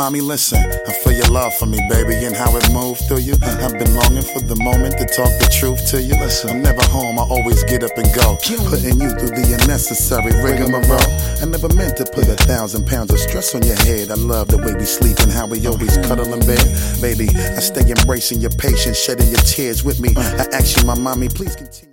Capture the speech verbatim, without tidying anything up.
mommy, listen, I feel your love for me, baby, and how it moved through you. I've been longing for the moment to talk the truth to you. Listen, I'm never home, I always get up and go, putting you through the unnecessary rigmarole. I never meant to put a thousand pounds of stress on your head. I love the way we sleep and how we always cuddle in bed. Baby, I stay embracing your patience, shedding your tears with me. I ask you, my mommy, please continue.